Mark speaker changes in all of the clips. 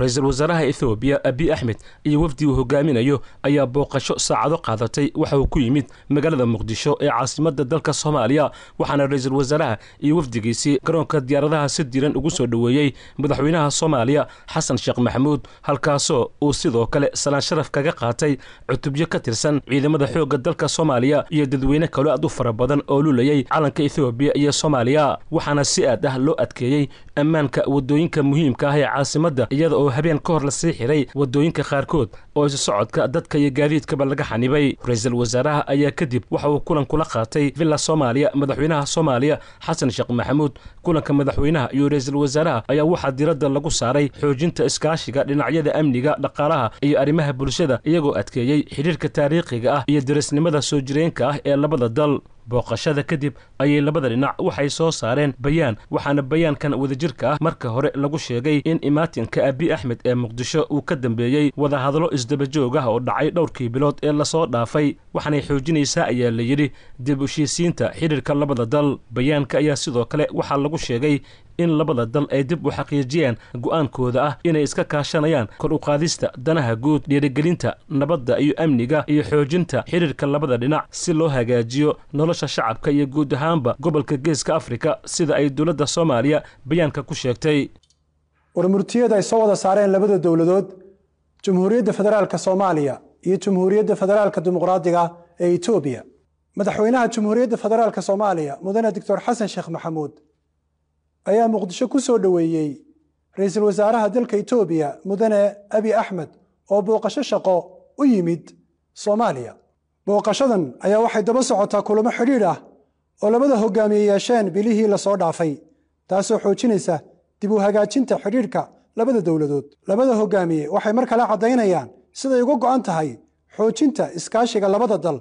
Speaker 1: ra'iisul wasaaraha Ethiopia Abiy Ahmed iyo wafdi uu hogaaminayo ayaa booqasho saacado qaadatay waxa uu ku yimid magaalada Muqdisho ee caasimadda dalka Soomaaliya waxaana ra'iisul wasaaraha iyo wafdigiisii garoonka diyaaradaha si diiran ugu soo dhaweeyay madaxweynaha Soomaaliya Xasan Sheekh Maxamuud halkaasoo uu sidoo kale salaan sharaf kaga qaatay cutubyo ka tirsan ciidamada xoogga dalka Soomaaliya iyo dadweyne kale aad u fara badan oo luulayay calanka Ethiopia iyo Soomaaliya waxaana si aad ah loo adkeeyay ammaanka wadooyinka muhiimka ah ee caasimadda iyada oo habeen ka hor la sii xiray wadooyinka qaarkood oo isu socodka dadka iyo gaadiidkaba laga xanibay ra'iisul wasaaraha ayaa kadib waxa uu kulan kula qaatay villa Soomaaliya madaxweynaha Soomaaliya Xasan Sheekh Maxamuud kulanka madaxweynaha iyo ra'iisul wasaaraha ayaa waxa diiradda lagu saaray xoojinta iskaashiga dhinacyada amniga dhaqaalaha iyo arrimaha bulshada iyagoo adkeeyay xiriirka taariikhiga ah iyo derisnimada soo jireenka ah ee labada dal booqashada kadib ayay labada dhinac waxay soo saareen bayaan waxaana bayaankan wadajirka ah marka hore lagu sheegay in imaatinka Abiy Ahmed ee Muqdisho uu ka dambeeyay wada hadalo isdaba joog ah oo dhacay dhowrkii bilood ee la soo dhaafay waxaanay xoojinaysaa ayaa la yiri dib u heshiisiinta xiriirka labada dal bayaanka ayaa sidoo kale waxa lagu sheegay in labada dal ay dib u xaqiijiyaan go'aankooda ah inay iska kaashanayaan kor u qaadista danaha guud dhiirigelinta nabadda iyo amniga iyo xoojinta xiriirka labada dhinac si loo hagaajiyo nolosha shacabka iyo guud ahaanba gobolka Geeska Afrika sida ay dawladda Soomaaliya bayaanka ku sheegtay
Speaker 2: warmurtiyada ay soo wada saareen labada dawladood Jamhuuriyadda Federaalka Soomaaliya iyo Jamhuuriyadda Federaalka Dimuqraadiga ee Ethiopia madaxweynaha Jamhuuriyadda Federaalka Soomaaliya mudane Dr. Xasan Sheekh Maxamuud ayaa Muqdisho ku soo dhaweeyay ra'iisul wasaaraha dalka Ethiopia mudane Abiy Ahmed oo booqasho shaqo u yimid Soomaaliya booqashadan ayaa waxay daba socotaa kulamo xiriir ah oo labada hogaamiye yeesheen bilihii la soo dhaafay taasoo xoojinaysa dib u hagaajinta xiriirka labada dawladood labada hogaamiye waxay mar kale cadeynayaan sida ay uga go'an tahay xoojinta iskaashiga labada dal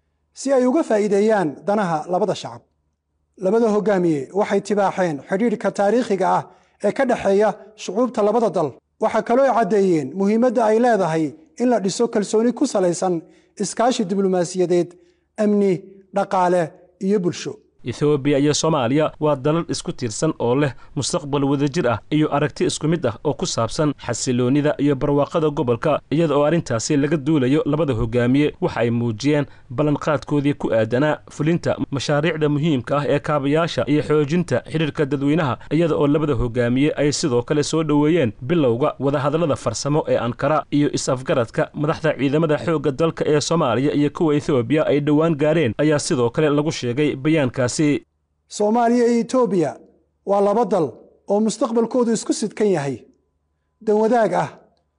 Speaker 2: si ay uga faa'iideeyaan danaha labada shacab labada hogaamiye waxay tibaaxeen xiriirka taariikhiga ah ee ka dhaxeeya shucuubta labada dal waxa kale oo cadeeyeen muhiimadda ay leedahay in la dhiso kalsooni ku salaysan iskaashi diblomaasiyadeed amni dhaqaale iyo bulsho
Speaker 1: Ethiopia iyo Soomaaliya waa dalal isku tiirsan oo leh mustaqbal wadajir ah iyo aragti isku mid ah oo ku saabsan xasiloonida iyo barwaaqada gobolka iyada oo arintaasi laga duulayo labada hogaamiye waxa ay muujiyeen ballanqaadkoodii ku aadanaa fulinta mashaariicda muhiimka ah ee kaabayaasha iyo xoojinta xiriirka dadweynaha iyada oo labada hogaamiye ay sidoo kale soo dhaweeyeen bilowga wada hadallada farsamo ee Ankara iyo is-afgaradka madaxda ciidamada xoogga dalka ee Soomaaliya iyo kuwa Ethiopia ay dhawaan gaareen ayaa sidoo kale lagu sheegay bayaanka
Speaker 2: Soomaaliya iyo Ethiopia waa laba dal oo mustaqbalkoodu isku sidkan yahay dan wadaag ah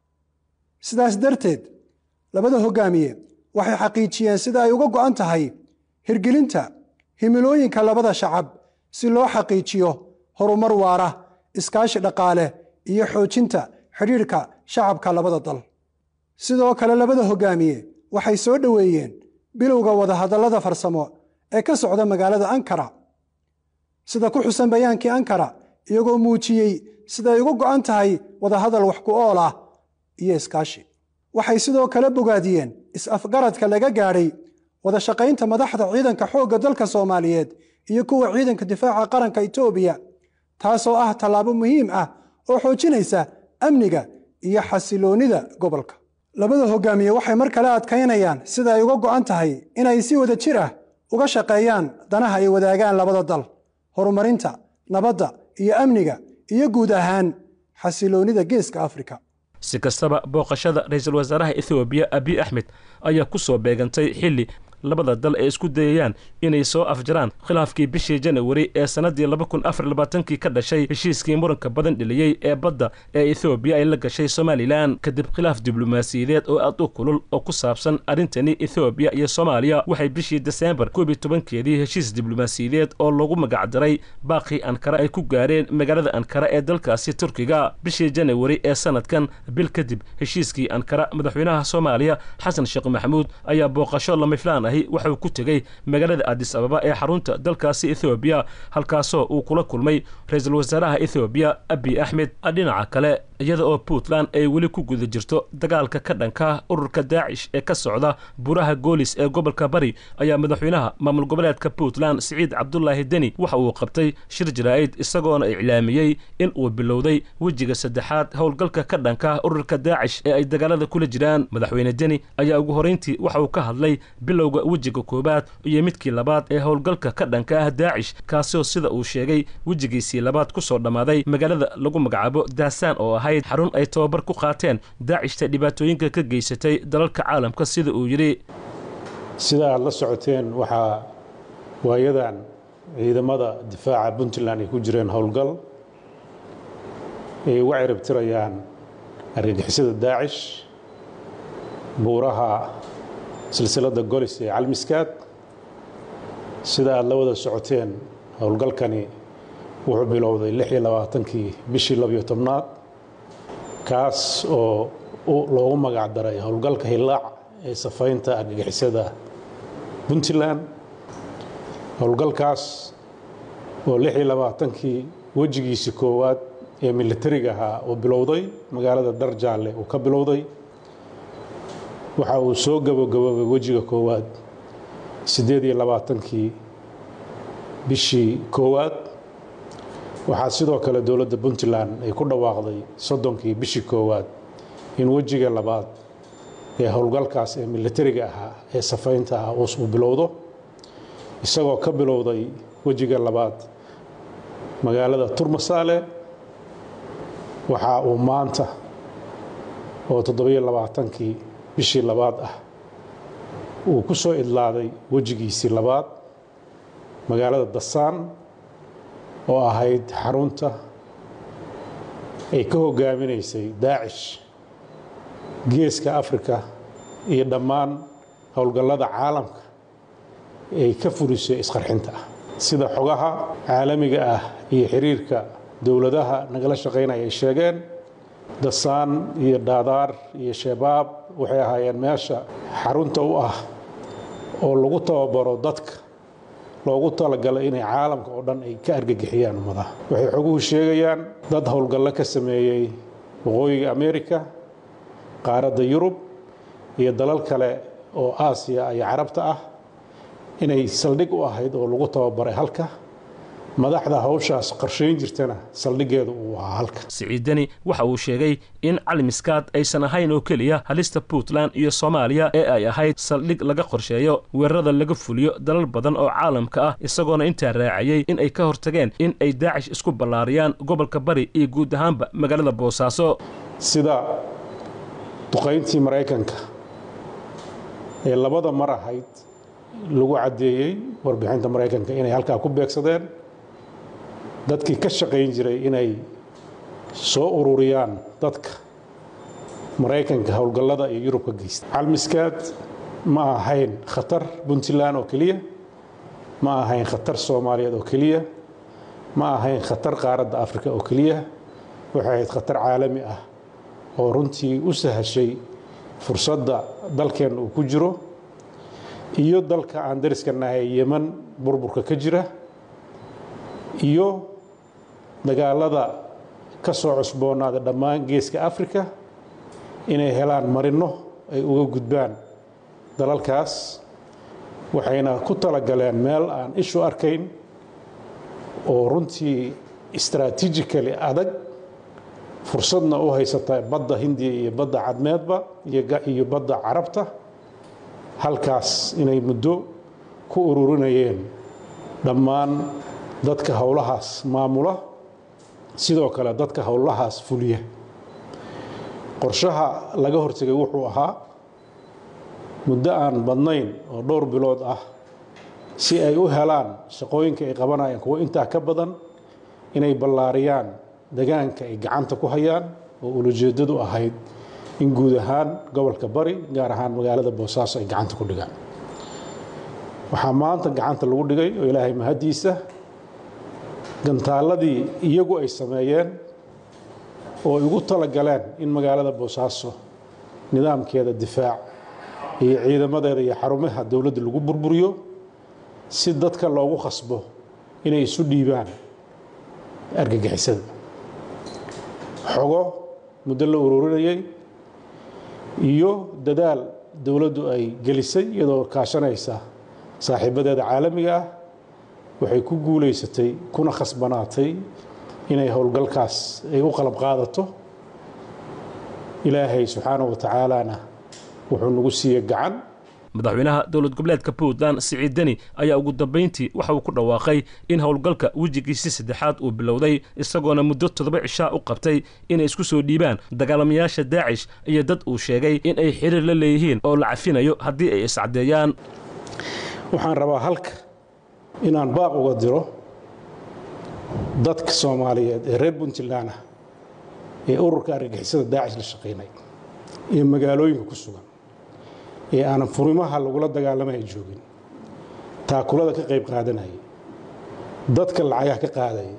Speaker 2: sidaas darteed labada hogaamiye waxay xaqiijiyeen sida ay uga go'an tahay hirgelinta himilooyinka labada shacab si loo xaqiijiyo horumar waara iskaashi dhaqaale iyo xoojinta xiriirka shacabka labada dal sidoo kale labada hogaamiye waxay soo dhaweeyeen bilowga wada hadallada farsamo ee ka socda magaalada Ankara sida ku xusan bayaankii Ankara iyagoo muujiyay sida ay uga go'an tahay wada hadal wax ku ool ah iyo iskaashi waxay sidoo kale bogaadiyeen is-afgaradka laga gaaray wada shaqaynta madaxda ciidanka xoogga dalka Soomaaliyeed iyo kuwa ciidanka difaaca qaranka Ethiopia taasoo ah talaabo muhiim ah oo xoojinaysa amniga iyo xasiloonida gobolka labada hogaamiye waxay mar kale adkaynayaan sida ay uga go'an tahay inay si wada jir ah uga shaqeeyaan danaha ay wadaagaan labada dal horumarinta nabadda iyo amniga iyo guud ahaan xasiloonida Geeska Afrika
Speaker 1: si kastaba booqashada ra'iisul wasaaraha Ethiopia Abiy Ahmed ayaa ku soo beegantay xilli labada dal ay isku dayayaan inay soo afjaraan khilaafkii bishii January ee sanadii 2024 ka dhashay heshiiskii muranka badan dhaliyay ee badda ee Ethiopia ay la gashay Somaliland kadib khilaaf diblomaasiyadeed oo aad u kulul oo ku saabsan arintani Ethiopia iyo Soomaaliya waxay bishii December 12keedii heshiis diblomaasiyadeed oo lagu magac daray baaqi Ankara ay ku gaareen magaalada Ankara ee dalkaasi Turkiga bishii January ee sanadkan bil kadib heshiiskii Ankara madaxweynaha Soomaaliya Xasan Sheekh Maxamuud ayaa booqasho lama filaan ahi waxa uu ku tegey magaalada addis ababa ee xarunta dalkaasi ethoobiya halkaasoo uu kula kulmay ra-iisul wasaaraha ethoobiya abiy axmed. dhinaca kale iyada oo puntland ay weli ku guda jirto dagaalka ka dhanka ururka daacish ee ka socda buraha goolis ee gobolka bari ayaa madaxweynaha maamul goboleedka puntland siciid cabdulaahi deni waxa uu qabtay shir jaraa'id isagoona iclaamiyey in uu bilowday wejiga saddexaad howlgalka ka dhanka ururka daacish ee ay dagaalada kula jiraan. madaxweyne deni ayaa ugu horeyntii waxa uu ka hadlay bilowga wejiga koowaad iyo midkii labaad ee howlgalka ka dhanka ah daacish kaasoo sida uu sheegay wejigiisii labaad ku soo dhammaaday magaalada lagu magacaabo daasaan oo ahayd xarun ay tababar ku qaateen daacishta dhibaatooyinka ka geysatay dalalka caalamka sida uu yidhi.
Speaker 3: sida aad la socoteen waxaa waayadan ciidamada difaaca puntland ay ku jireen howlgal ay uga ciribtirayaan argagixisada daacish buuraha silsiladda golis ee calmiskaad. sida aad la wada socoteen howlgalkani wuxuu bilowday 26kii bishii 12aad kaas oo loogu magac daray howlgalka hilaac ee safaynta argagixisada puntland. howlgalkaas oo 26kii wejigiisii koowaad ee militariga ahaa uu bilowday magaalada darjaalle uu ka bilowday waxa uu soo gabagaboobay wejiga koowaad 28kii bishii koowaad. waxaa sidoo kale dowladda puntland ay ku dhawaaqday 30kii bishii koowaad in wejiga labaad ee howlgalkaas ee militariga ahaa ee safaynta ah uu bilowdo isagoo ka bilowday wejiga labaad magaalada turmasaale. waxa uu maanta oo 27kii bishii labaad ah uu ku soo idlaaday wejigiisii labaad magaalada dasaan oo ahayd xarunta ay ka hogaaminaysay daacish geeska afrika iyo dhammaan howlgallada caalamka ay ka furisay isqarxinta ah. sida xogaha caalamiga ah iyo xiriirka dowladaha nagala shaqaynaya ay sheegeen dasaan iyo daadaar iyo shabaab waxay ahaayeen meesha xarunta u ah oo lagu tababaro dadka loogu talagalay inay caalamka oo dhan ay ka argagixiyaan ummadaha. waxay xoguhu sheegayaan dad howlgallo ka sameeyey waqooyiga amerika qaaradda yurub iyo dalal kale oo aasiya iyo carabta ah inay saldhig u ahayd oo lagu tababaray halka madaxda hawshaas qorshayn jirtana saldhigeedu uu ahaa halka.
Speaker 1: siciid deni waxa uu sheegay in calmiskaad aysan ahayn oo keliya halista puntland iyo soomaaliya ee ay ahayd saldhig laga qorsheeyo weerarada laga fuliyo dalal badan oo caalamka ah isagoona intaa raacayey in ay ka hortageen in ay daacish isku ballaariyaan gobolka bari iyo guud ahaanba magaalada boosaaso.
Speaker 3: sida duqayntii maraykanka ee labada mar ahayd lagu caddeeyey warbixinta maraykanka inay halkaa ku beegsadeen dadkii ka shaqayn jiray inay soo ururiyaan dadka maraykanka howlgallada iyo yurub ka geysta. calmiskaad ma ahayn khatar puntland oo keliya, ma ahayn khatar soomaaliyeed oo keliya, ma ahayn khatar qaaradda afrika oo keliya. waxay ahayd khatar caalami ah oo runtii u sahashay fursadda dalkeenna uu ku jiro iyo dalka aan dariska nahay yeman burburka ka jira iyo dagaalada ka soo cusboonaada dhammaan geeska afrika inay helaan marino ay uga gudbaan dalalkaas. waxayna ku talagaleen meel aan ishu arkayn oo runtii strategically adag fursadna u haysata badda hindiya iyo badda cadmeedba iyo badda carabta halkaas inay muddo ku ururinayeen dhammaan dadka howlahaas maamula sidoo kale dadka howlahaas fuliya. qorshaha laga hortagay wuxuu ahaa muddo aan badnayn oo dhowr bilood ah si ay u helaan shaqooyinka ay qabanayaan kuwa intaa ka badan inay ballaariyaan deegaanka ay gacanta ku hayaan oo ulajeedadu ahayd in guud ahaan gobolka bari gaar ahaan magaalada boosaaso ay gacanta ku dhigaan. waxaa maanta gacanta lagu dhigay oo ilaahay mahadiisa gantaaladii iyagu ay sameeyeen oo ay ugu talagaleen in magaalada boosaaso nidaamkeeda difaac iyo ciidamadeeda iyo xarumaha dowladda lagu burburiyo si dadka loogu khasbo inay isu dhiibaan argagixisada. xogo muddo la ururinayay iyo dadaal dowladdu ay gelisay iyadoo kaashanaysa saaxiibadeeda caalamiga ah waxay ku guulaysatay kuna khasbanaatay inay howlgalkaas ay u qalab qaadato. ilaahay subxaanahu wa tacaalana wuxuu nagu siiyey gacan.
Speaker 1: madaxweynaha dowlad goboleedka Puntland Siciid Deni ayaa ugu dambeyntii waxa uu ku dhawaaqay in howlgalka wejigiisa saddexaad uu bilowday isagoona muddo 7 cisho u qabtay inay isku soo dhiibaan dagaalamayaasha Daesh iyo dad uu sheegay in ay xiriir la leeyihiin oo la cafinayo haddii ay iscadeeyaan.
Speaker 3: waxaan rabaa halka inaan baaq uga diro dadka Soomaaliyeed ee reer Puntland ee ururka argagixisada Daesh la shaqeynay ee magaalooyinka ku sugan ee aanan furimaha lagula dagaalamay joogin taakulada ka qayb qaadanayay dadka lacagaha ka qaadayay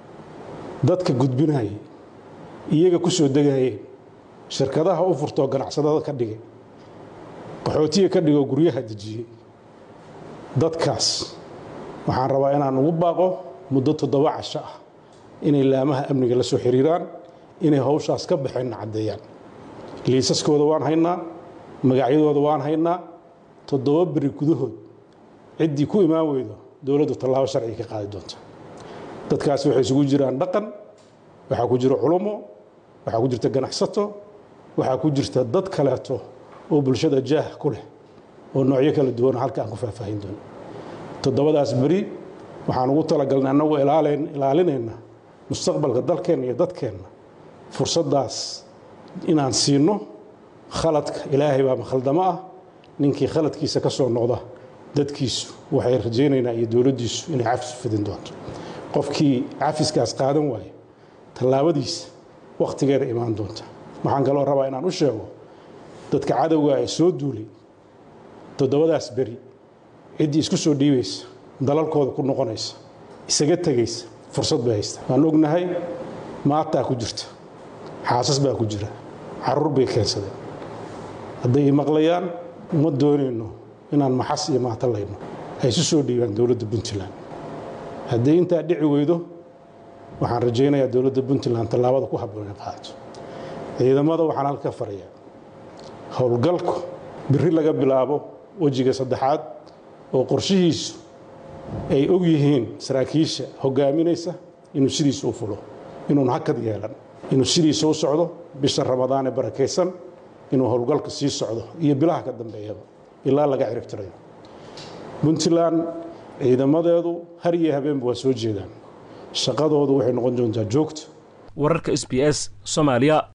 Speaker 3: dadka gudbinayay iyaga ku soo degayay shirkadaha u furto ganacsadada ka dhigay qaxootiga ka dhigo guryaha dejiyay dadkaas waxaan rabaa inaan ugu baaqo muddo 7 casho ah inay laamaha amniga la soo xiriiraan inay hawshaas ka baxeen cadeeyaan. liisaskooda waan haynaa, magacyadooda waan haynaa. 7 beri gudahood ciddii ku imaan weydo dowladdu tallaabo sharci ka qaadi doonta. dadkaas waxay isugu jiraan dhaqan, waxa ku jira culimo, waxa ku jirta ganacsato, waxa ku jirta dad kaleeto oo bulshada jaah ku leh oo noocyo kala duwan halka aan ku faahfaahin doono. 7daas beri waxaan ugu talagalnay annagu ilaalinayna mustaqbalka dalkeena iyo dadkeena. fursadaas inaan siino khaladka ilaahay baa khaldama ah. ninkii khaladkiisa ka soo noqda dadkiisu waxay rajaynaynaa iyo dowladdiisu inay cafis fidin doonto. qofkii cafiskaas qaadan waayo tallaabadiisa waqtigeeda imaan doonta. waxaan kaloo rabaa inaan u sheego dadka cadowga ay soo duulay 7daas beri ciddii isku soo dhiibaysa dalalkooda ku noqonaysa isaga tegaysa fursad bay haystaa. waan ognahay maataa ku jirta, xaasas baa ku jira, carruur bay keensadeen. hadday maqlayaan uma doonayno inaan maxas iyo maatalayno ay isu soo dhiibaan dowladda Puntland. haddii intaa dhici weydo waxaan rajaynayaa dowladda Puntland tallaabada ku habboon inay qaadato. ciidamada waxaan halka farayaa howlgalku biri laga bilaabo wejiga saddexaad oo qorshihiisu ay og yihiin saraakiisha hogaaminaysa inuu sidiisa u fulo, inuu hakad yeelan, inuu sidiisa u socdo bisha Ramadaan ee barakeysan, inuu howlgalka sii socdo iyo bilaha ka dambeeyaba ilaa laga ciribtirayo. Puntland ciidamadeedu har iyo habeenba waa soo jeedaan. shaqadoodu waxay noqon doontaa joogto.
Speaker 1: wararka SBS Soomaaliya.